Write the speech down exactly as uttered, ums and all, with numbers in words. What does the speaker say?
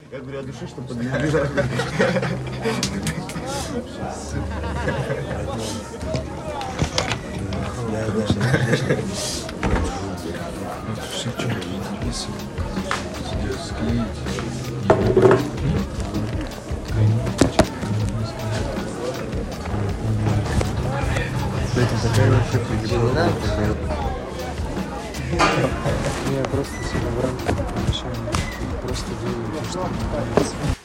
Я говорю от души, чтобы не обижать. Я просто себя в рамках помещаю, просто делаю то, что мне нравится.